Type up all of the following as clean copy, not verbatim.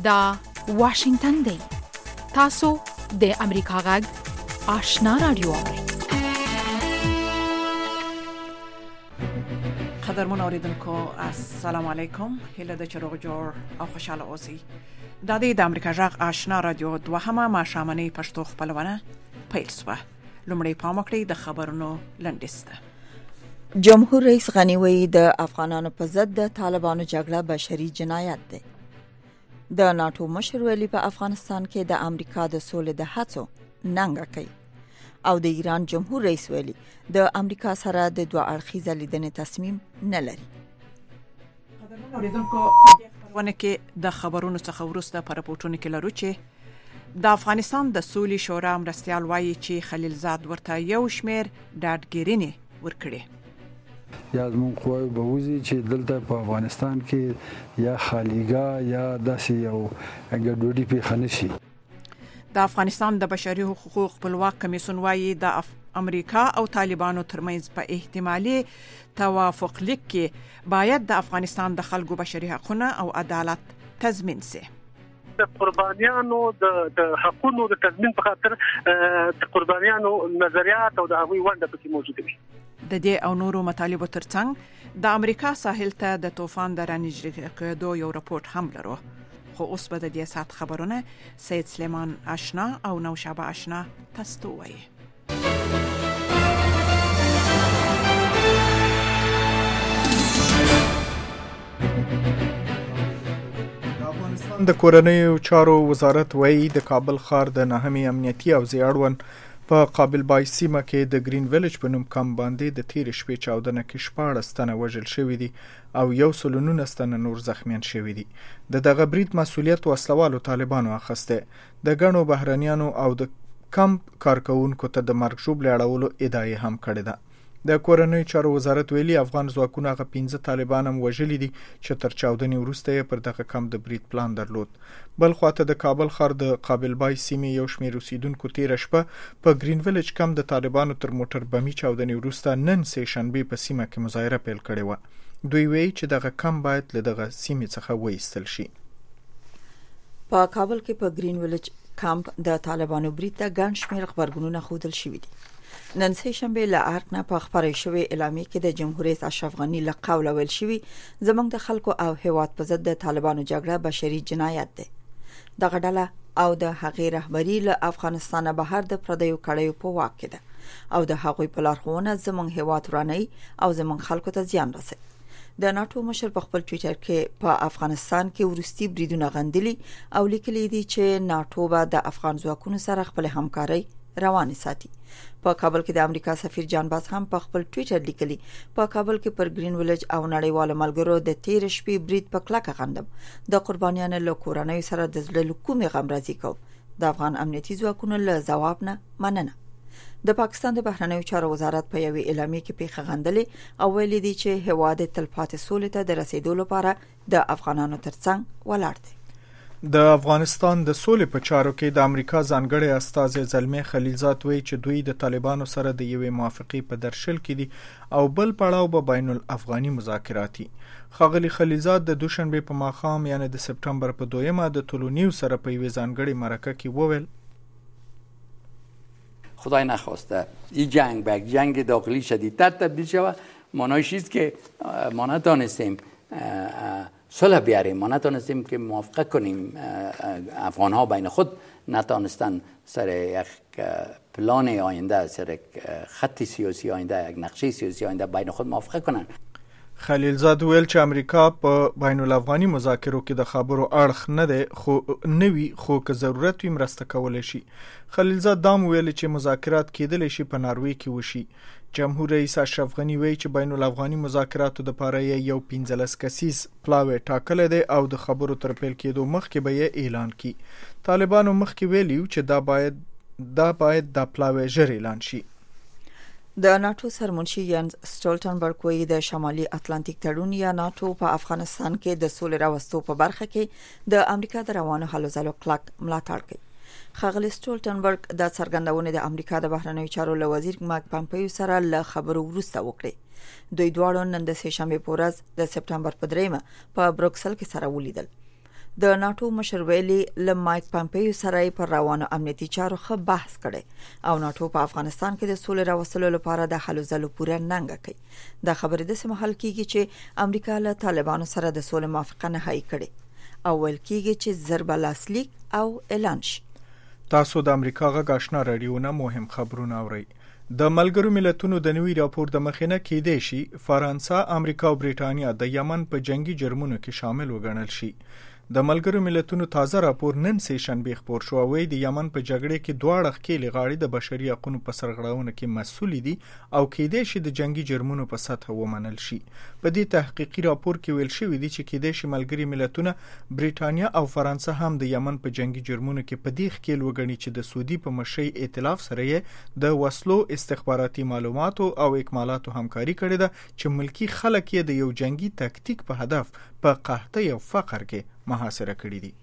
دا واشنگتن دی. تاسو د امریکا غږ آشنا رادیو اورئ. قدرمن اوریدونکو السلام علیکم. هله د چروغ جوړ او خوشاله اوسئ. د دې د امریکا غږ آشنا رادیو دوهمه ماښامنۍ پښتو خپرونه پیل شوه. لومړی پام وکړئ د خبرونو لنډیسته. جمهور رئیس غنی وایي د افغانانو په ضد د طالبانو جګړه بشري جنایت ده. د ناتو مشر ویلي په افغانستان کې د امریکا د سولې د هڅو ننګه کوي او د ایران جمهور رئیس ویلي د امریکا سره د دوه اړخیزه لیدنې تصمیم نه لري. قدرمن اوریدونکو په دې خبرونه کې د خبرونو څخه وروسته په راپورټونو کې لرو چې د افغانستان د سولې شورا مرستیال وایي چې خلیلزاد ورته یو شمیر ډاډګیرنې ورکړي. یا زموږ قواوې به وځي چې دلته په افغانستان کې یا خالیګاه یا داسې یو ګډوډي پیښه نشي. د افغانستان د بشري حقوقو خپلواک کمیسیون وایي د امریکا او طالبانو ترمنځ په احتمالي توافق لیک کې باید د افغانستان د خلکو بشري حقوقونه او عدالت تضمین شي. د قربانیانو د حقوقو د تضمین په خاطر د قربانیانو نظریات او د هغوی ونده پکې موجوده وي. د دې او نورو مطالبو ترڅنګ د امریکا ساحل ته د طوفان د رانژدې کېدو یو راپورټ هم لرو. خو اوس به د دې سات خبرونه سید سلیمان آشنا او نوشابه آشنا تاسو ته وایي. د کورنیو چارو وزارت وایي د کابل ښار د نهمې امنیتي او زیاړون په قابل بای سیمه کې د گرین ویلج په نوم کم باندې د تیر شپې چاودنه کې 14 تنه وژل شوي دي او 119 تنه نور زخمیان شوي دي. دغه برید مسؤلیت وسلوالو طالبانو اخیسته. د غنو بهرانيانو او د کمپ کارکونکو ته د مرګ ژوبل اړولو ادعای هم کړې ده. د کورنیو چارو وزارت ویلي افغان ځواکونه هغه 15 طالبان هم وژلي دي چې تر چاودنې وروسته یې پر دغه کم د برید پلان درلود. بل خواته د کابل ښار د قابل بای سیمې یو شمېر اوسیدونکو تیر شپه په گرین ویلج کم د طالبانو تر موټر بمي چاودنې وروسته نن سه شنبه په سیمه کې مظاهره پیل کړې و. دوی وایي چې دغه کم باید له دغه سیمې څخه وایستل شي. په کابل کې په گرین ویلج کمپ د طالبانو برید ته ګڼ شمېر خبرګونونه ښودل شوي دي. نن سه شنبه له ارګ نه په خبرې شوې اعلامیه کې د جمهور رئیس اشرف غنی له قوله ویل شوی زمونږ د خلکو او هیواد په ضد د طالبانو جګړه بشري جنایت ده. دغه ډله او د هغې رهبری له افغانستانه بهر د پردیو کړیو په واک کې ده او د هغوی په لارښوونه زمونږ هیواد وراني او زمونږ خلکو ته زیان رسوي. د ناتو مشر په خپل ټوئیټر کې په افغانستان کې ورستي بریدونه غندلي او لیکلي دي چې ناتو به د افغان ځواکونو سره خپل همکاري روانه ساتي. په کابل کې د امریکا سفیر جان باز هم په خپل ټوئیټر لیکلي په کابل کې پر گرین ویلج او نړیوالو ملګرو د تیر شپې برید په کلکه غندم. د قربانیانو له کورنۍ سره د زړه کومې غمرازي کوم. د افغان امنیتي ځواکونو له ځواب نه مننه. د پاکستان د بهرنیو چارو وزارت په یوې اعلامیه کې پیښه غندلې او ویلي دي چې هواد تلپاتې سولې ته د رسیدو لپاره د افغانانو ترڅنګ ولاړ دي. د افغانستان د سولې په چارو کې د امریکا ځانګړی استازی زلمی خلیلزاد وایي چې دوی د طالبانو سره د یوې موافقې په درشل کې دي او بل پړاو به بین الافغاني مذاکراتي. ښاغلي خلیلزاد د دوشنبه په ماښام یعنی د سپټمبر په 2 د تولونیو سره په یوې ځانګړي مرکه کې وویل خدای نخواسته این جنگ به یک جنگ داخلی شدیدتر تبدیل شود. معنیش است که ما نتونستیم صلح بیاریم، ما نتونستیم که موافقه کنیم، افغان ها بین خود نتونستن سر یک پلان آینده، سر یک خط سیاسی آینده، یک نقشه سیاسی آینده بین خود موافقه کنن. خلیلزاد ویل چې امریکا په بین الافغاني مذاکرو کې د خبرو اړخ نه دی خو نوي خو که ضرورت وي مرسته کولای شي. خلیلزاد دام ویل چې مذاکرات کېدلی شي په ناروې کې وشي. جمهور رئیس اشرف غنی وایي چې بین الافغاني مذاکراتو د پاره یو 15 کسیز پلاوی ټاکل دی او د خبرو تر پیل کېدو مخکې به یې اعلان کړي. طالبانو مخکې ویلیو چې دا باید د پلاوی ژر اعلان شي. د ناتو سرمنشي یانز سټولټنبرګ وایي د شمالي اتلانتیک تړون یا ناتو په افغانستان کې د سولې راوستو په برخه کې د امریکا د روانو هلو ځلو کلک ملاتړ کوي. ښاغلي سټولټنبرګ د څرګندونې د امریکا د بهرنیو چارو له وزیر مایک پامپیو سره له خبرو وروسته وکړې. دوی دواړو نن د سه شنبه په ورځ د سپټمبر په 3 په بروکسل کې سره ولیدل. د ناتو مشر ویلي له مایک پامپیو سره پر روانو امنیتي چارو ښه بحث کړي او ناتو په افغانستان کې د سولې راوستلو لپاره د هلو ځلو پوره ننګه کوي. دا خبرې د سیمه حل کیږي چې امریکا له طالبانو سره د سولې موافقه نه هي کړي او ویل کیږي چې ضرب لاسلیک او اعلان شي. تاسو د امریکا غږ آشنا رادیو نه مهم خبرونه اورئ. د ملګرو ملتونو د نوي راپور د مخینه کېدې شي فرانسه، امریکا او بریټانیا د یمن په جنگي جرمونو کې شامل وګڼل شي. د ملګرو ملتونو تازه راپور نن سه شنبه خبر شو او د یمن په جګړه کې دواړه ښکېلې غاړې د بشري حقوقو په سرغړونه کې مسؤل دي او کېدې شي د جنگي جرمونو په سطح ومنل شي. په دې تحقیقي راپور کې ویل شوی دی چې کېدې شي ملګري ملتونه بریټانیا او فرانسه هم د یمن په جنگي جرمونو کې په دې ښکېل وګڼي چې د سعودي په مشرۍ ائتلاف سره یې د وسلو، استخباراتي معلوماتو او اکمالاتو همکاري کړې ده چې ملکی خلک یې د یو جنگي تکتیک په هدف په قحطۍ او فقر کې محاصره کړی دي.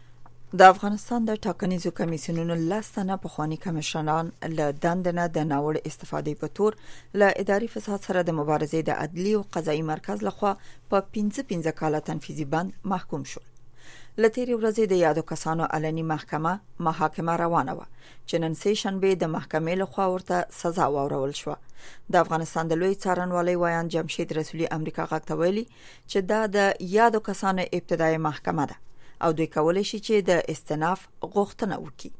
د افغانستان د ټاکنیزو کمیسیونونو لاسنه پخوانی کمشنان له دندنه د ناوړه استفادې په تور له اداري فساد سره د مبارزې د عدلي او قضایي مرکز لخوا په 15 کاله تنفیذي بند محکوم شول. لتیری ورځې د یادو کسانو علني محاکمه روانه و چې نن سه شنبه د محکمې لخوا ورته سزا واورول شو. د افغانستان د لوی څارنوالۍ ویان جمشید رسولي امریکا غږ ته ویلي چې دا د یادو کسانو ابتدایي محکمه ده او دوی کولای شي چې د استئناف غوښتنه وکړي.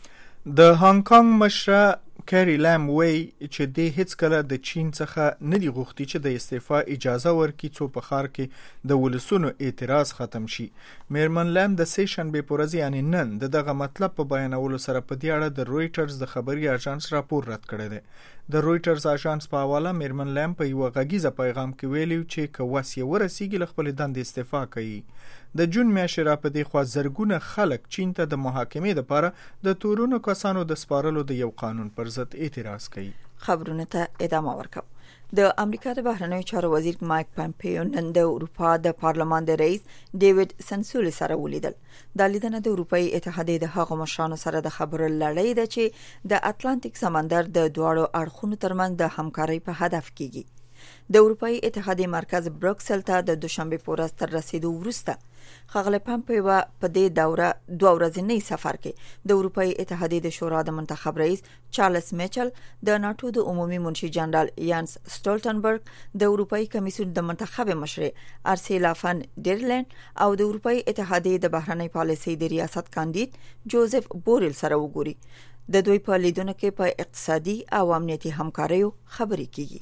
د هانګ کانګ مشره کری لام وی چې د هیڅ کله د چین څخه نه دی غوښتي چې د استعفا اجازه ورکړي څو په خار کې د ولسونو اعتراض ختم شي. میرمن لام د سه شنبه په ورځ یعنی نن دغه مطلب په بیانولو سره په دې اړه د رويټرز د خبري اژانس راپور رد کړی دی. د رويټرز اژانس په حواله میرمن لام په یو غږیزه پیغام کې ویلي چې کواس یې ورسیږي له خپل دند استعفا کوي. د جون میاشتې را په دې خوا زرګونه خلک چین ته د محاکمې لپاره د تورونو کسانو د سپارلو د یو قانون پر ضد اعتراض کوي. خبرونه ته ادامه ورکوم. د امریکا د بهرنیو چارو وزیر مایک پامپیو نن د اروپا د پارلمان د رئیس ډیوډ سنسولي سره ولیدل. د لیدنه د اروپאי اتحادیې د هغو مشرانو سره د خبرو لړۍ ده چې د اتلانتیک سمندر د دواړو اړخونو ترمنځ د همکارۍ په هدف کېږي. د اروپאי اتحادیې مرکز بروکسل ته د دوشنبه په ورځ تر رسیدو وروسته خغل پامپیو په دې دوره 2 ورځنی سفر کې د اروپאי اتحادیې د شورا د منتخب رئیس چارلز میچل، د ناتو د عمومي منشي جنرال یانس سټولټنبرګ، د اروپאי کمیسیون د منتخب مشر ارسیلا فن ډیرلین او د اروپאי اتحادیې د بهرنی پالیسۍ د ریاست کاندید جوزف بوریل سره وګوري. د دوی په لیدونه کې په اقتصادي او امنیتي همکاریو خبرې کیږي.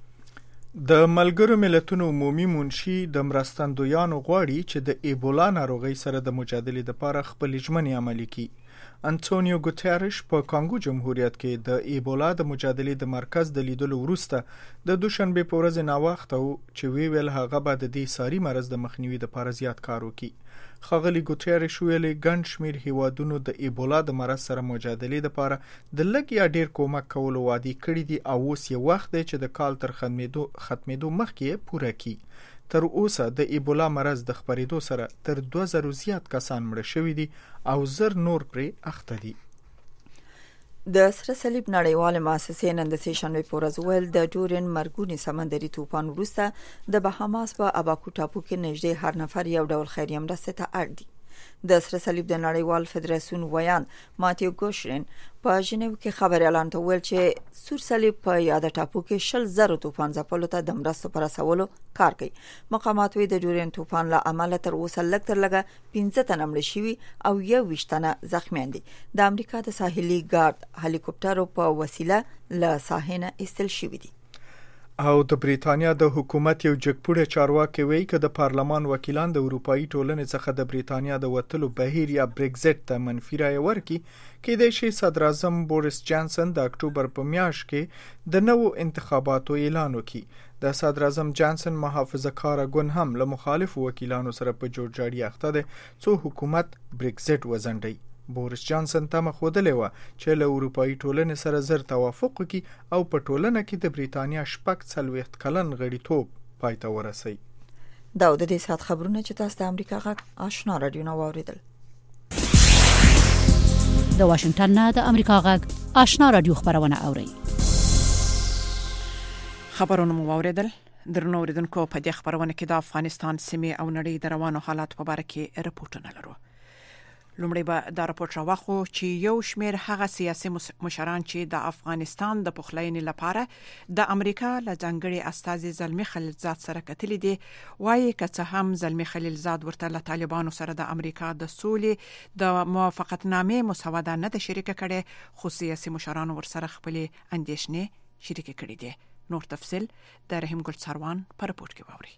د ملګرو ملتونو عمومي منشي د مرستندویانو غواړي چې د ایبولا ناروغي سره د مجادلې لپاره خپل ژمنې عملي کړي. انټونیو ګوتيريش په کانګو جمهوریت کې د ایبولا د مجادلې د مرکز د لیدلو وروسته د دوشنبه په ورځ ناوخته چې ویل هغه به د دې ساري مرز د مخنیوي لپاره زیات کار وکړي. خغلی ګوتيريش ویلي ګڼ شمیر هیوادونو د ایبولا د مرز سره مجادلې لپاره د لږ یا ډیر کومک کولو وعده کړې دي او اوس یې وخت دی چې د کال تر ختمېدو مخکې پوره کړي. تر اوسه د ایبولا مرز د خبرېدو سره تر 2000 زیات کسان مړه شوي دي او زر نور پرې اخته دي. د سره صلیب نړیواله مؤسسې نن د سه شنبه په ورځ ویل د ډورین مرګونی سمندري طوفان وروسته د بهاماس په اباکو ټاپو کې نږدې هر نفر یو ډول خیریه مرسته ته اړ دي. د سره صلیب د نړیوال فدراسیون ویان ماتیو ګوشرین په ژنیو کې خبر اعلان ته ویل چې سور صلیب په یاد ټاپو کې 100,000 طوفان ځپلو ته د مرستو پر رسولو کار کوي. مقامات وی د ډورین طوفان له امله تر اوسه لږ تر لږه 15 تنه مړ شوي او 21 تنه زخمیان دي. د امریکا د ساحلي ګارد هلیکوپټرو په وسیله له ساحنه ایستل شوي دي. او د بریتانیا د حکومت یو جګپوړی چارواکي وایي چې د پارلمان وکیلان د اروپאי ټولنې څخه د بریتانیا د وتلو بهیر یا بریگزټ ته منفي رایه ورکړي کېدای شي صدر اعظم بوریس جانسن د اکتوبر په میاشت کې د نوو انتخاباتو اعلان وکړي. د صدر اعظم جانسن محافظه کار ګوند هم له مخالف وکیلانو سره په جوړجاړي اخته دي څو حکومت بریگزټ وزنډي. بوریس جانسن تمه خودلې و چې له اروپאי ټولنې سره زر توافق وکړي او په ټولنه کې د بریتانیا 40 کلن غړیتوب پای ته ورسوي. دا د دې سات خبرونه چې تاسو د امریکا غږ آشنا رادیو نو اوریدل. د واشنگټن نه د امریکا غږ آشنا رادیو خبرونه اوري. خبرونه مو اوریدل. درنو اوریدونکو په دې خبرونه کې د افغانستان سیمه او نړۍ د روانو حالات په اړه کې راپورټونه لرو. لومړی به دا راپورټ راوخو چې یو شمېر هغه سیاسي مشران چې د افغانستان د پخلاینې لپاره د امریکا له ځانګړي استازي زلمی خلیلزاد سره کتلې دي وايي که څه هم زلمی خلیلزاد ورته له طالبانو سره د امریکا د سولې د موافقتنامې مسوده نه د شریک کړي خو سیاسي مشران ورسره خپل اندېښنې شریک کړي دي. نور تفصيل د رحیم ګل سروان په راپورټ کې واوري.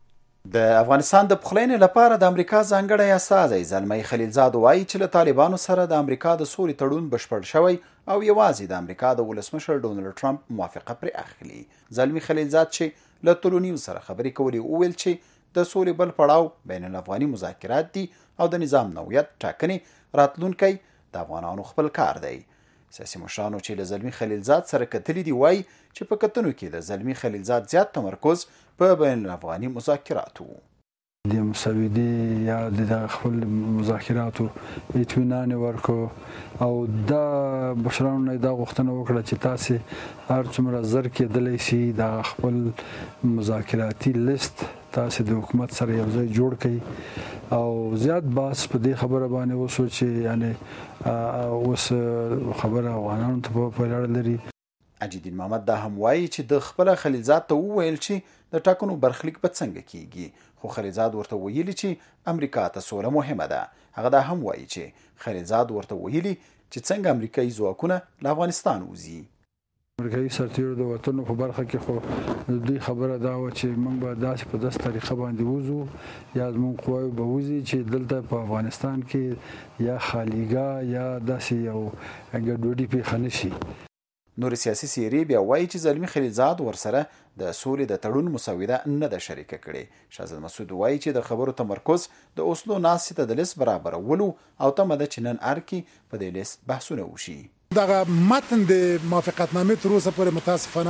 د افغانستان د پخلاینې لپاره د امریکا ځانګړی استازی زلمی خلیلزاد وایي چې له طالبانو سره د امریکا د سولې تړون بشپړ شوی او یوازې د امریکا د ولسمشر ډونالد ټرمپ موافقه پرې اخلي. زلمی خلیلزاد چې له تلونیو سره خبرې کولې وویل چې د سولې بل پړاو بین الافغاني مذاکرات دي او د نظام نوعیت ټاکنې راتلونکی د افغانانو خپل کار دی. سیاسي مشرانو چې له زلمی خلیلزاد سره کتلې دي وایي چې په کتنو کې د زلمی خلیلزاد زیات تمرکز په بین الافغاني مذاکراتو د مساویدي یا د خپل مذاکراتو اطمینان ورکو او دا بشرانو نه دا غوښتنه وکړه چې تاسو هر څومره زر کېدلی شي د خپل مذاکراتي لیست تاسو د حکومت سره یو ځای جوړ کړئ او زیات باس په دې خبره باندې وسو چې یعنی اوس خبره افغانانو ته په اړه لري. عجیدین محمد دا هم وایي چې د خپل خلیلزاد ته وویل چې د ټاکنو برخلیک به څنګه کیږي خو خلیلزاد ورته ویلي چې امریکا ته سوله مهمه ده. هغه دا هم وایي چې خلیلزاد ورته ویلي چې څنګه امریکایي ځواکونه له افغانستان وځي. امریکایي سرتیرو د وطنو په برخه کې خو د دوی خبره دا و چې موږ به داسې په داسې طریقه باندې وځو یا زموږ قواوې به وځي چې دلته په افغانستان کې یا خالیګاه یا داسې یو ګډوډي پیښه نه شي. نور سیاسي څېرې بیا وایي چې زلمی خلیلزاد ورسره د سولې د تړون مسوده نه ده شریکه کړې. شهزاد مسعود وایي چې د خبرو تمرکز د اوسلو ناستې ته د لیست برابرولو او تمه ده چې نن ارکې په دې لیست بحثونه وشي. دغه متن د موافقتنامې تر اوسه پورې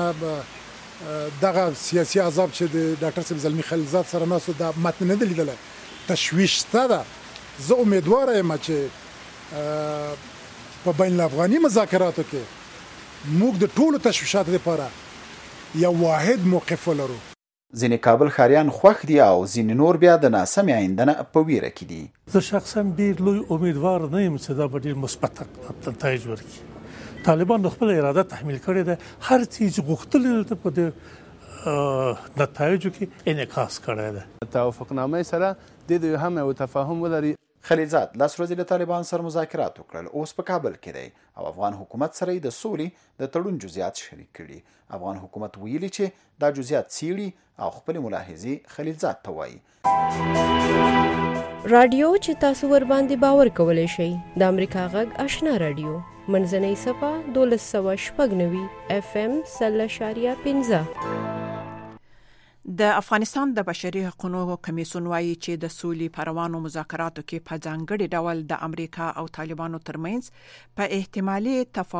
متاسفانه دغه سیاسي عذاب چې د ډاکټر صاحب زلمی خلیلزاد سره ناسو د متن نه دی لیدلی تشویش شته ده. زه امیدواره یم چې په بین الافغاني مذاکراتو کې موږ د ټولو تشویشاتو لپاره یو واحد موقف ولرو. ځینې کابل ښاریان خوښ دي او ځینې نور بیا د ناسمې آینده نه په ویره کې دي. زه شخصا ډېر لوی امیدوار نه یم چې دا به ډېر مثبت نتایج ورکړي. طالبان خپل اراده تحمیل کړې ده، هر څه چې غوښتل دلته په دې نتایجو کې انعکاس کړی ده. توافقنامې سره د دوی هم یو تفاهم ولري. خلیلزاد لاس ورځې له طالبان سره مذاکرات وکړل، اوس په کابل کې دی او افغان حکومت سره د سولې د تړون جزئیات شریک کړي. افغان حکومت ویلي چې دا جزئیات څیړي او خپل ملاحظې خلیلزاد ته وایي. رادیو چې تاسو ور باندې باور کولای شئ د امریکا غږ آشنا رادیو منځنۍ صفه 1290 FM 0.15. د افغانستان د بشري حقوقو کمیسیون وایي چې د سولې پروانو مذاکراتو کې په ځانګړي ډول د امریکا او طالبانو ترمنځ په احتمالي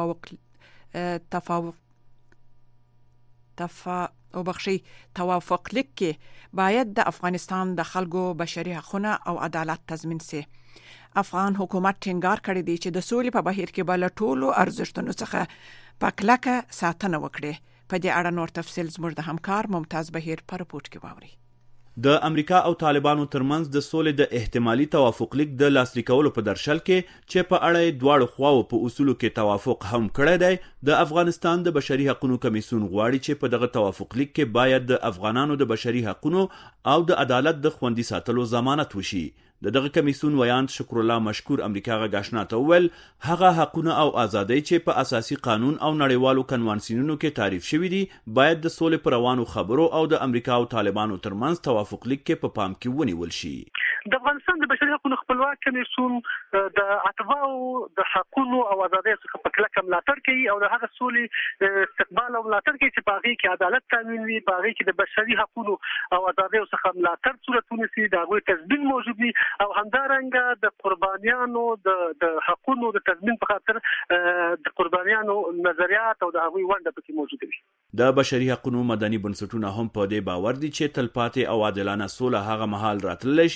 توافق لیک کې باید د افغانستان د خلکو بشري حقوقونه او عدالت تضمین شي. افغان حکومت ټینګار کړی دی چې د سولې په بهیر کې بل ټولو ارزښتونو څخه په کلکه ساتنه وکړي. په دې اړه نور تفصیل زموږ د همکار ممتاز بهیر په رپورټ کې واوري. د امریکا او طالبانو ترمنځ د سولې د احتمالي توافق لیک د لاسلیک کولو په درشل کې چې په اړه دواړو خواو په اصولو کې توافق هم کړی دی، د افغانستان د بشري حقوقو کمیسیون غواړي چې په دغه توافق لیک کې باید د افغانانو د بشري حقوقو او د عدالت د خوندي ساتلو ضمانت وشي. دغه کمیسیون ویاند شکر الله مشکور امریکا غږ آشنا ته وویل هغه حقونه او ازادۍ چې په اساسي قانون او نړیوالو کنوانسیونونو کې تعریف شوي دي باید د سولې پر روانو خبرو او د امریکا او طالبانو ترمنځ توافق لیک کې په پام کې ونیول شي. د افغانستان د بشري حقوقو خپلواک کمیسیون د اتباعو د حقوقو او ازادۍ څخه په کلکه ملاتړ کوي او د هغه سولې استقبال او ملاتړ کوي چې په هغې کې عدالت تامین وي، په هغې کې د بشري حقوقو او ازادۍ څخه ملاتړ صورتونه سي، د هغوی تضمین موجود وي او همدارنګه د قربانیانو د حقوقو د تضمین په خاطر د قربانیانو نظریات او د هغوی ونډه پکې موجوده وي. د بشري حقوقو مدني بنسټونه هم په دې باور دي چې تلپاتې او عادلانه سوله هغه مهال راتللی شي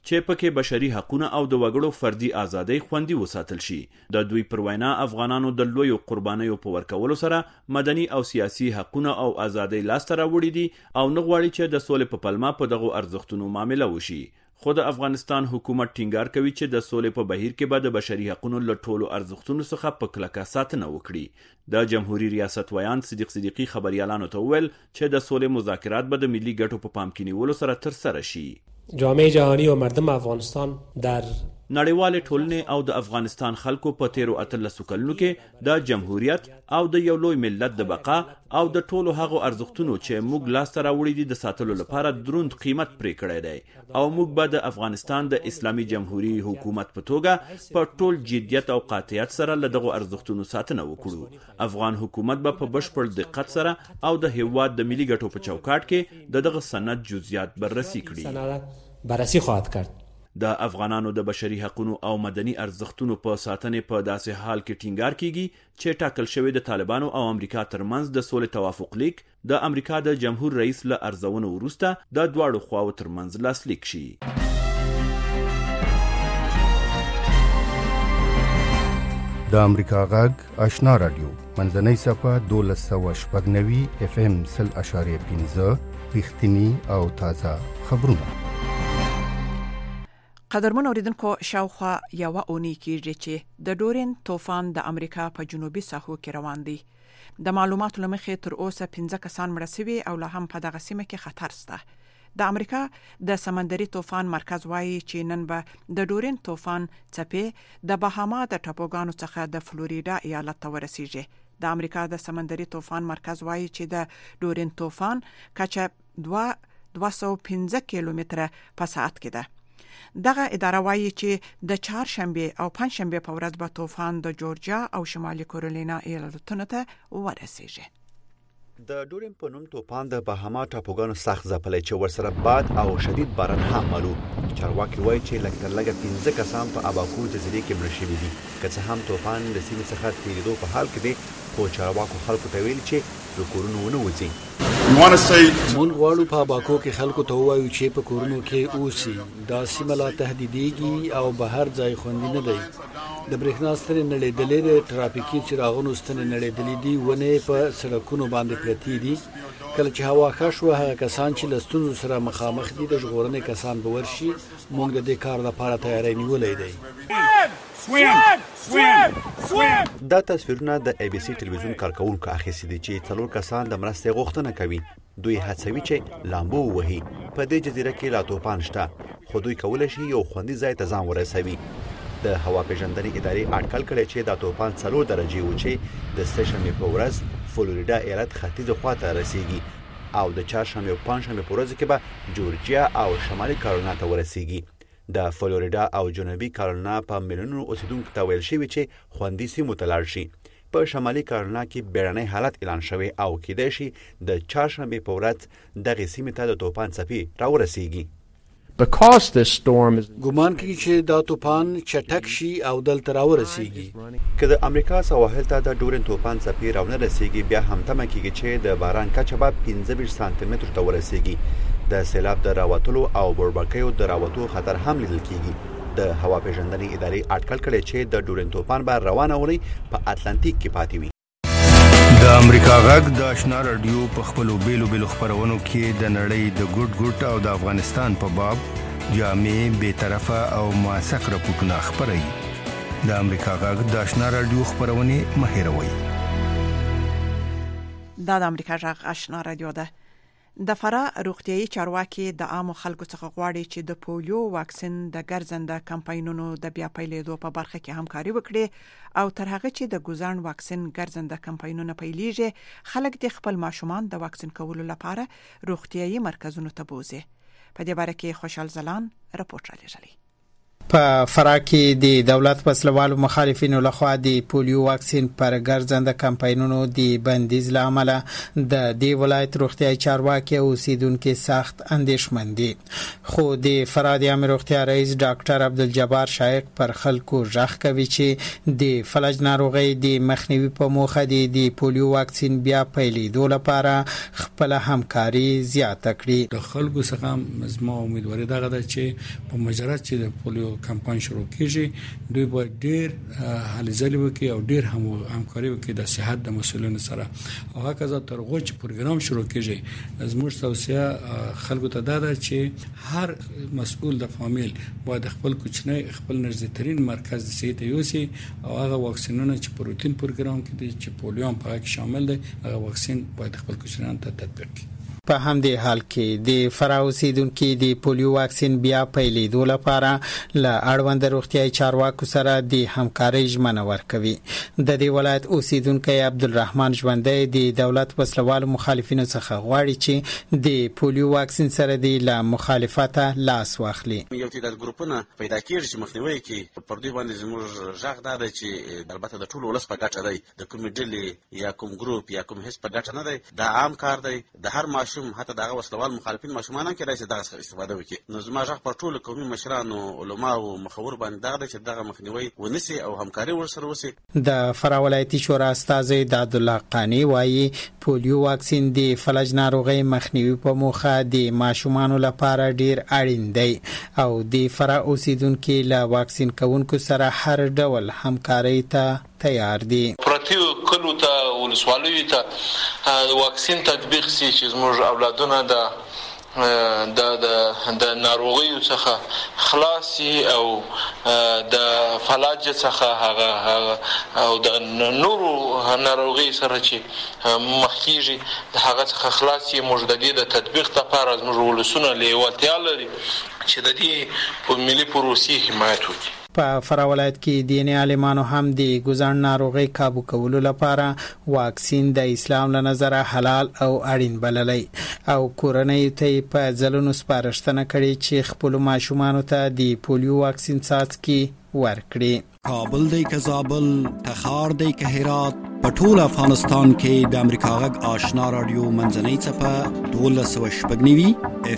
چې پکې بشري حقوقونه او د وګړو فردي ازادۍ خوندي وساتل شي. د دوی پر وینا افغانانو د لویو قربانیو په ورکولو سره مدني او سیاسي حقوقونه او ازادۍ لاسته راوړي دي او نه غواړي چې د سولې په پلمه په دغو ارزښتونو معامله وشي. خو د افغانستان حکومت ټینګار کوي چې د سولې په بهیر کې به د بشري حقوقو له ټولو ارزښتونو څخه په کلکه ساتنه وکړي. د جمهوریت ریاست ویان صدیق صدیقی خبريالانو ته وویل چې د سولې مذاکرات به د ملي ګټو په پام کې نیولو سره ترسره شي. جامعه جهانی و مردم افغانستان در نړیوال ټولنې او د افغانستان خلکو په تیرو 18 کلونو کې د جمهوریت او د یو لوی ملت د بقا او د ټولو هغو ارزښتونو چې موږ لاسته راوړي دي د ساتلو لپاره دروند قیمت پرې کړی دی او موږ به د افغانستان د اسلامي جمهوریت حکومت په توګه په ټول جدیت او قاطعیت سره له دغو ارزښتونو ساتنه وکړو. افغان حکومت به په بشپړ دقت سره او د هیواد د ملي ګټو په چوکاټ کې دغه سند جزئیات بررسي کړي. بررسی خواهد کرد. د افغانانو د بشري حقوقو او مدني ارزښتونو په ساتنې په داسې حال کې ټینګار کیږي چې ټاکل شوی د طالبانو او امریکا ترمنځ د سولې توافق لیک د امریکا د جمهور رئیس له ارزونو وروسته د دواړو خواو ترمنځ لاسلیک شي. د امریکا غږ آشنا رادیو منځنۍ صفحه 1290 FM 0.5 رښتینی او تازه خبرونه. قدرمن اوریدونکو شاوخوا یو اونۍ کېږي چې د ډورین طوفان د امریکا په جنوبي ساحو کې روان دی. د معلوماتو لمخې تر اوسه 15 کسان مړه شوي او لا هم په دغه سیمه کې خطر شته. د امریکا د سمندري طوفان مرکز وایي چې نن به د ډورین طوفان څپې د بهاما د ټاپوګانو څخه د فلوریدا ایالت ته ورسیږي. د امریکا د سمندري طوفان مرکز وایي چې د ډورین طوفان کچه 215 کیلومتره په ساعت کې ده. دغه اداره وایي چې د چهارشنبه او پنځشنبه په ورځ به طوفان د جورجیا او شمالي کارولینا ایالتونو ته ورسیږي. د ډورین په نوم طوفان د بهاما ټاپوګانو سخت ځپلی چې ورسره باد او شدید باران هم مالو. چارواکي وایي چې لږ تر لږه 15 کسان په اباکو جزیرې کې مړه شوي دي. که څه هم طوفان د سیمې څخه تېرېدو په حال کې دی خو چارواکو خلکو ته ویلي چې له کورونو ونه وځي. مونږ غواړو په باکو کې خلکو ته ووایو چې په کورونو کې اوسي. دا سیمه لا تهدیدېږي او بهر ځای خوندي نه دی. د برېښنا ستنې نړېدلې دي، ترافیکي څراغونو ستنې نړېدلې دي، ونې په سړکونو باندې پرتې دي. کله چې هوا ښه شوه هغه کسان چې له ستونزو سره مخامخ دي د ژغورنې کسان به ورشي. مونږ د دې کار لپاره تیاری نیولی دی. دا تصویرونه د ABC ټلویزیون کارکونکو اخیستي دي چې 4 کسان د مرستې غوښتنه کوي. دوی هڅوي چې لامبو ووهي. په دې جزیره کې لا طوفان شته خو دوی کولی شي یو خوندي ځای ته ځان ورسوي. د هوا پیژندنې ادارې اټکل کړی چې دا طوفان 4 درجې و چې د سه‌شنبې په ورځ فلوریدا ایالت ختیځه خواته رسیږي او د چهارشنبې او پنځشنبې په ورځ کې به جورجیا او شمالي کارولینا ته ورسیږي. د فلوریدا او جنوبي کارولینا په میلیونونو اوسیدونکو ته ویل شوي چې خوندي سیمو ته لاړ شي. په شمالي کارولینا کې بیړنی حالت اعلان شوی او کېدای شي د چهارشنبې په ورځ دغې سیمې ته د طوفان څپې راورسیږي. ګومان کوي چې دا طوفان چټک شي او دلته راورسیږي. که د امریکا سواحل ته د ډورین طوفان څپې راونه رسیږي بیا هم تمه کېږي چې د باران کچه به 15 سانتي مترو ته ورسیږي. د سیلاب د راوتلو او بوربکیو د راوتو خطر هم لیدل کېږي. د هوا پیژندنې ادارې اټکل کړی چې د ډورین طوفان به روانه اونۍ په اتلانتیک کې پاتې وي. د امریکا غږ د آشنا رادیو په خپلو بیلو خبرونو کې د نړۍ د ګډ او د افغانستان په باب جامع بی‌طرفه او موثق راپورټونه خپروي. د امریکا غږ د آشنا رادیو خبرونه مه هېروئ. دا د امریکا غږ آشنا رادیو ده. د فراه روغتيایي چارواکي د عامو خلکو څخه غواړي چې د پولیو واکسین د ګرځنده کمپاینونو د بیا پیلېدو په برخه کې همکاري وکړي او تر هغه چې د ګوزان واکسین ګرځنده کمپاینونه پیلېږي خلک د خپل ماشومان د واکسین کولو لپاره روغتيایي مرکزونو ته بوزي. په دې باره کې خوشحال زلان راپورټ را لېږلی. په فراه کې د دولت وسلوالو مخالفینو لخوا د پولیو واکسین پر ګرځنده کمپاینونو د بندیز له امله د دې ولایت روغتیايي چارواکي او اوسیدونکو سخت اندېښمن دي. خو د فراه د عامه روغتیا رئیس ډاکټر عبدالجبار شایق پر خلکو ژغ کوي چې د فلج ناروغۍ د مخنیوي په موخه د پولیو واکسین بیا پیلېدو لپاره خپل همکاري زیاته کړي. د خلکو څخه زما امیدواري دغه ده چې په مجرد چې د پولیو کمپاین شروع کیږي دوی باید ډیر هلې ځلې وکړي او ډیر همکاري وکړي د صحت د مسؤلینو سره او هکذا تر هغه چې پروګرام شروع کیږي زموږ توصیه خلکو ته ده چې هر مسؤل د فامیل باید خپل کوچنی خپل نږدېترین مرکز د صحت یوسي او هغه واکسینونه چې په روتین پروګرام کې دي چې پولیو هم پکې شامل دی هغه واکسین باید خپل کوچنیانو ته تطبیق کړي. په همدې حال کې د فراه اوسیدونکو د پولیو واکسین بیا پیلېدو لپاره له اړوند روغتیايي چارواکو سره د همکارۍ ژمنه ورکوي. د دې ولایت اوسیدونکی عبدالرحمن ژوندی د دولت وسلوالو مخالفینو څخه غواړي چې د پولیو واکسین سره د له مخالفته لاس واخلي. یو تعداد ګروپونه پیدا کیږي چې مخنیوي کوي پر دوی باندې زموږ ژغ ده چې البته د ټولو ولس په ګټه دی د کوم ډلې یا کوم ګروپ یا کوم حزب په ګټه نه دی دا عام کار دی د هر ماشوم حتی دغه وسلوال مخالفین ماشومان کې راځي دغه څخه استفاده وکړي. نو زما ژغ پر ټولو قومي مشرانو علماو مخور باندې دغه چې دغه مخنیوي ونیسي او همکاري ورسره وشي. د فراه ولایتي شورا استازی د عبدالله قانی وایي پولیو واکسین د فلج ناروغۍ مخنیوي په موخه د ماشومانو لپاره ډیر اړین دی او د فراه اوسیدونکو له واکسین کوونکو سره هر ډول همکاري ته تیار دي. پرتیو کلو ته ولسوالیو ته واکسین تطبیق سي چې زموږ اولادونه د ناروغیو څخه خلاصي او د فلج څخه هغه او د نورو ناروغي سره چې مخکېږي د هغه څخه خلاصي موږ د دې د تطبیق لپاره زموږ ولسونه لیوالتیا لري چې د دې په ملي پروسې حمایت وکړي. په فراه ولایت کې دیني عالمانو هم د ګوزن ناروغي کابو کولو لپاره واکسین د اسلام له نظره حلال او اړین بللی او کورنۍ ته په ځلونو سپارښتنه کړې چې خپل ماشومان ته د پولیو واکسین څاڅکي ورکړي. کابل دی که زابل تخار دی که هرات په ټول افغانستان کې د امریکا غږ آشنا رادیو منځنۍ څپه 1290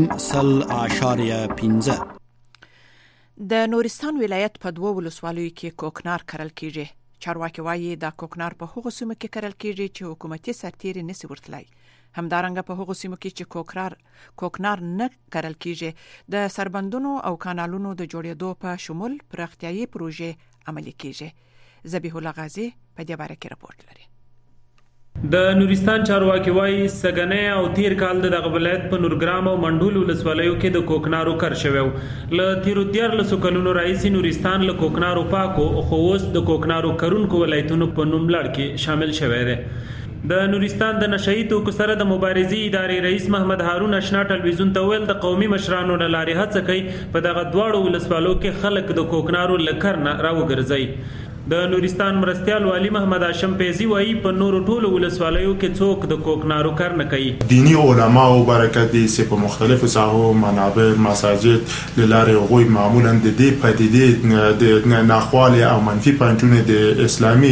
FM 0.15 د نورستان ولایت په 2 ولسوالیو کې کوکنار کرل کیږي. چارواکي وایي دا کوکنار په هغو سیمو کې کرل کیږي چې حکومتي سرتیري نسی ورتلای. همدارنګه په هغو سیمو کې چې کوکنار نه کرل کیږي د سربندونو او کانالونو د جوړېدو په شمول پراختیايي پروژې عملي کیږي. ذبیح الله غازی په دې باره کې راپورټ لري. د نورستان چارواکي وایي سګنې او تیر کال د دغه ولایت په نورګرام او منډول ولسوالیو کې د کوکنارو کر شوی ل تیرو 13 کلونو راځي نورستان له کوکنارو پاکو خو اوس د کوکنارو کرونکو ولایتونو په نوم لړ کې شامل شوی دی. د نورستان د نشئی توکو سره د مبارزې ادارې رئیس محمد هارون آشنا ټلویزیون ته ویل د قومي مشرانو له لارې هڅه کوي په دغه دواړو ولسوالو کې خلک د کوکنارو لکر نه راوګرځي. د نورستان مرستیال والی محمد هاشم پیزی وایي په نورو ټولو ولسوالیو کې څوک د کوکنارو کار نه کوي. دینی علما او برکت دي چې په مختلفو ساحو منابر مساجد لاره غوي معمولا د دې پدیدې د ناخوالي او منفي پنځونه د اسلامي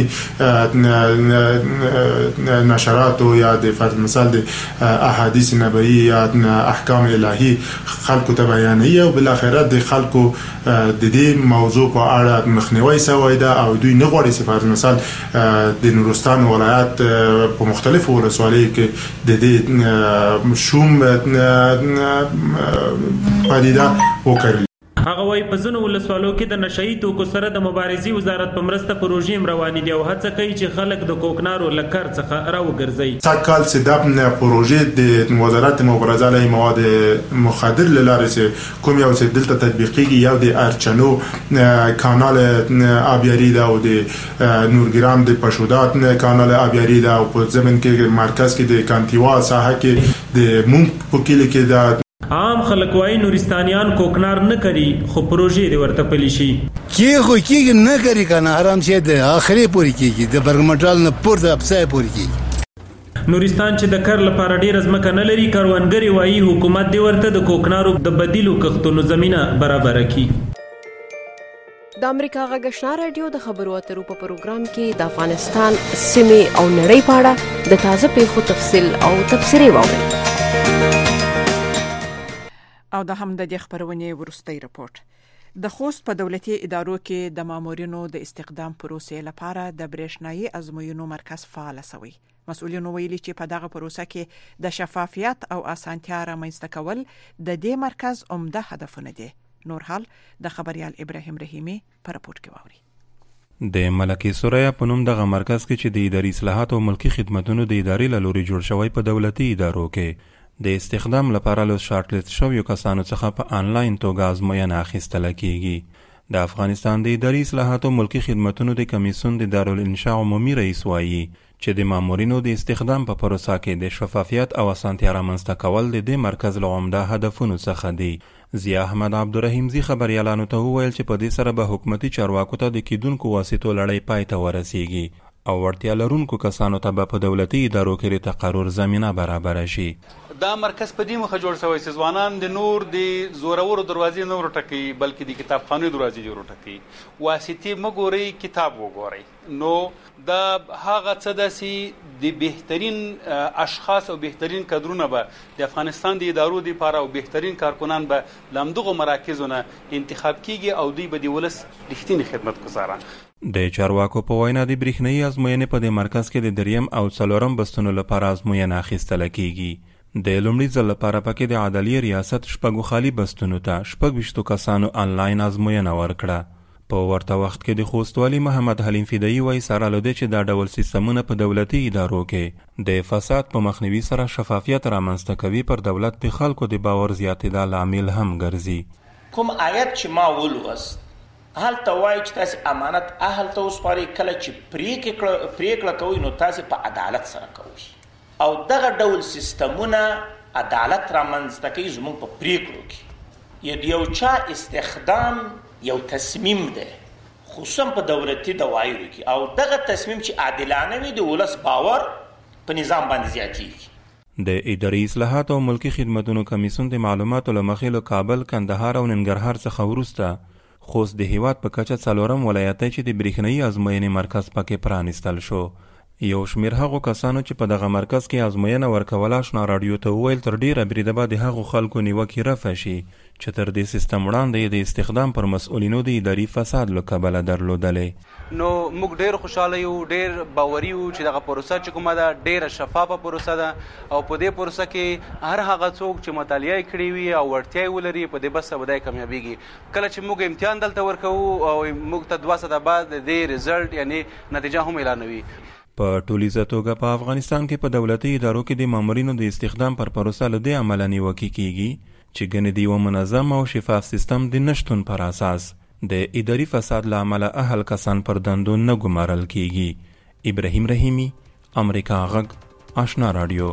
نشرات او یا د فرض مثال د احادیث نبوي یا احکام الهي خلکو ته بیانوي او بل اخرت د خلکو د دې موضوع په اړه مخنیوي سوی دا او دوی نه غواړي صفات مثال د نورستان ولایت په مختلفو ولسوالیو کې د دې شوم پدیده وکړي. هغه وایي په ځینو ولسوالو کې د نشئی توکو سره د مبارزې وزارت په مرسته پروژې روانې دي او هڅه کوي چې خلک د کوکنارو لکر څخه راوګرځي. ساکال چې د پروژې د وزارت مبارزه علیه مواد مخدر لاره چې کوم یو چې دلته تطبیقي یو د ارچنو کانال آبیاری دا او د نورګرام د پښودات کانال آبیاری دا او په زمين کې مرکز کې د کانتیوا ساحه کې د مون په کلی کې دا عام خلک وایي نورستانیان کوکنار نه کوي خو پروژې دی ورته پلي شي کې خو کېږي نه کوي کنه آرام شه د اخري پوری کېږي د برګمټال نه پورته افسای پوری کېږي. نورستان چې د کار لپاره ډیر ځمکه نه لري کاروانګری وایي حکومت دی ورته د کوکنارو د بدیلو کښتونو زمينه برابر کړي. د امریکا غږ آشنا رادیو د خبرو اترو په پروګرام کې د افغانستان سیمې او نړۍ په اړه د تازه پیښو تفصیل او تبصرې واورئ. او د هم د خبرونې ورستۍ رپورت. د خوست په دولتي ادارو کې د مامورینو د استخدام پروسې لپاره د برېښنایي ازموینو مرکز فعال شوی. مسؤلینو ویلي چې په دغه پروسه کې د شفافیت او اسانتیا رامنځته کول د دې مرکز عمده هدفونه دي. نور حال د خبريال ابراهیم رحیمی په راپور کې واوري. د ملکی سوریا په نوم دغه مرکز کې چې د اداري اصلاحات او ملکی خدماتونو د ادارې له لوري جوړ شوی په دولتي ادارو کې د استخدام لپاره له شارټ لیست شویو کسانو څخه په آنلاین توګه ازموینه اخیستل کیږي. د افغانستان د اداري اصلاحات او ملکی خدماتونو د کمیسیون د دارالانشاء عمومي رئیس وایي چې د مامورینو د استخدام په پروسه کې د شفافیت او اسانتیا رامنځته کول د دې مرکز له عمده هدفونو څخه دي. ضیا احمد عبدالرحیم زی خبريالانو ته وویل چې په دې سره به حکومتي چارواکو ته د کیدونکو واسطو لړۍ پای ته ورسیږي او ورتیا لرونکو کسانو ته به په دولتي ادارو کې د تقرر زمینه برابر شي. دا مرکز په دې مخه جوړ شوی چې ځوانان د نور د زورورو دروازې نه ورټکي بلکې د کتابخانو دروازې جوړ ټکي. واسطې مګوري کتاب وګوري. نو دا هغه څه داسي د بهترین اشخاص او بهترین کادرونه به د افغانستان د ادارو لپاره او بهترین کارکنان به لامدغه مراکزونه انتخاب کیږي او دوی به د ولس رښتینی خدمت گزاران. د چارواکو په وینا د برېښنایي ازموینې په دې مرکز کې د دریم او څلورم بستونو لپاره ازموینه اخیستل کیږي. د لومړي ځل لپاره پکې د عدلیې ریاست شپږو خالي بستونو ته 26 کسانو آنلاین ازموینه ورکړه. په ورته وخت کې د خوست والي محمد حلیم فدایي وایي سره له دې چې دا ډول سیستمونه په دولتي ادارو کې د فساد په مخنیوي سره شفافیت رامنځته کوي پر دولت د خلکو د باور زیاتېدا لامل هم ګرځي. کوم آیت چې ما ولوست هلته وایي چې تاسو امانت اهل ته وسپارئ کله چې پریکړه کوئ نو تاسو په عدالت سره کوئ او دغه ډول سیستمونه عدالت رامنځته کوي زموږ په پریکړو کې. یو چا استخدام یو تصمیم ده خصوصا په دولتي دوایرو کې او دغه تصمیم چې عادلانه وي د ولس باور په نظام باندې زیاتېږي. د اداري اصلاحات او ملکی خدماتونو کمیسیون د معلوماتو له مخې له کابل، کندهار او ننګرهار څخه وروسته خوست د هیواد په کچه څلورم ولایت چې د برېښنایي ازموینې مرکز پکې پرانیستل شو. یو شمیر هغو کسانو چې په دغه مرکز کې ازموینه ورکول آشنا رادیو ته وویل تر ډیره بریده به د هغو خلکو نیوکې رفع شي چې تر دې سیستم وړاندې د استخدام پر مسؤلینو د اداري فساد له کبله درلودلې. نو موږ ډیر خوشاله یو، ډیر باوري یو چې دغه پروسه چې کومه ده ډیره شفافه پروسه ده او په دې پروسه کې هر هغه څوک چې مطالعه کړی وي او وړتیا ولري په دې بس به کامیابیږي. کله چې موږ امتحان دلته ورکوو او موږ ته 2 ساعته بعد د ریزلټ یعنی نتیجه هم اعلانوي. په ټولیزه توګه په افغانستان کې په دولتي ادارو کې د مامورینو د استخدام پر پروسه له دې امله نیوکې کیږي چې ګنې د یو منظم او شفاف سیستم د نشتون پر اساس د اداري فساد له امله اهل کسان پر دندو نه ګمارل کیږي. ابراهیم رحیمی، امریکا غږ آشنا رادیو.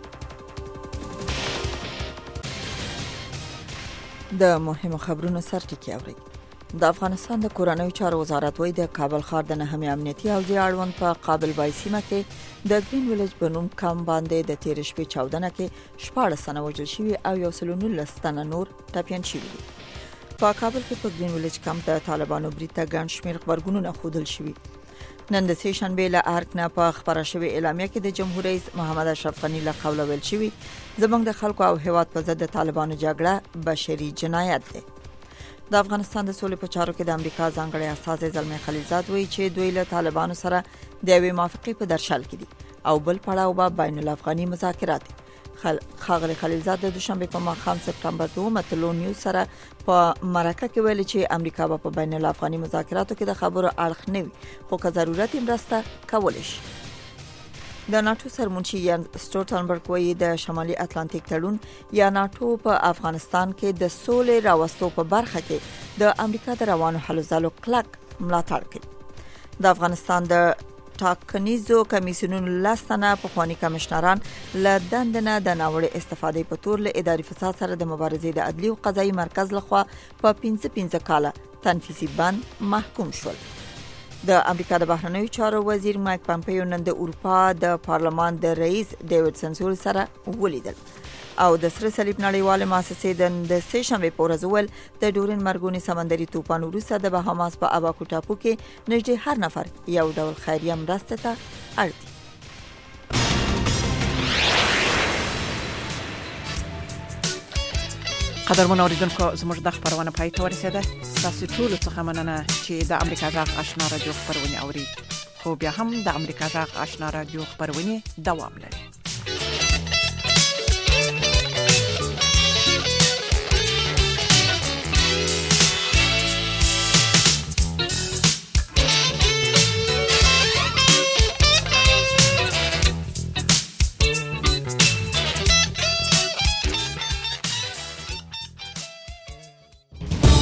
د مهمو خبرونو سرټکی اورئ. د افغانستان د کورنیو چارو وزارت وایي د کابل ښار د نهمې امنیتي حوزې اړوند په قابل بای سیمه کې د گرین ویلیج په نوم کم باندې د تیر شپې چاودنه کې 14 تنه وژل شوي او 119 تنه نور ټپیان شوي دي. په کابل کې په گرین ویلیج کم د طالبانو برید ته ګڼ شمېر خبرګونونه ښودل شوي. نن د سې شنبې له ارګ نه په خبره شوې اعلامیه کې د جمهور رئیس محمد اشرف غنی له قوله ویل شوي زموږ د خلکو او هیواد په ضد د طالبانو جګړه بشري جنایت ده. د افغانستان د سولې په چارو کې د امریکا ځانګړی استازی زلمی خلیلزاد وایي چې دوی له طالبانو سره د یوې موافقې په درشل کې دي او بل پړاو به بین الافغاني مذاکرات. ښاغلی خلیلزاد د دوشنبه په ماښام سپتمبر 2 تلو نیوز سره په مرکه کې ویل چې امریکا به په بین الافغاني مذاکراتو کې د خبرو اړخ نه وي خو که ضرورت یې مرسته کولی شي. د ناتو سرمنشي یانز سټولټنبرګ وایي د شمالي اتلانتیک تړون یا ناتو په افغانستان کې د سولې راوستو په برخه کې د امریکا د روانو هلو ځلو کلک ملاتړ کوي. د افغانستان د ټاکنیزو کمیسیونونو لاستنه پخوانی کمشنران له دند نه د ناوړه استفادې په تور له اداري فساد سره د مبارزې د عدلي او قضایي مرکز لخوا په 15 کاله تنفیذي بند محکوم شول. د امریکا د بهرنیو چارو وزیر مایک پامپیو نن د اروپا د پارلمان د رئیس ډیوډ سنسول سره ولیدل. او د سره صلیب نړیواله مؤسسې د سه شنبه په ورځ ول د ډورن مرګونی سمندري طوفان وروسته د بهاماس په اباکو ټاپو کې نږدې هر نفر یو ډول خیریه مرسته ته اړ دي. قدرمن اوریدونکو زموږ د خبرونه پای ته ورسېده. تاسو ټول څخه مننه چې د امریکا غږ آشنا رادیو خبرونه اوري. خو بیا هم د امریکا غږ آشنا رادیو خبرونه دوام لري.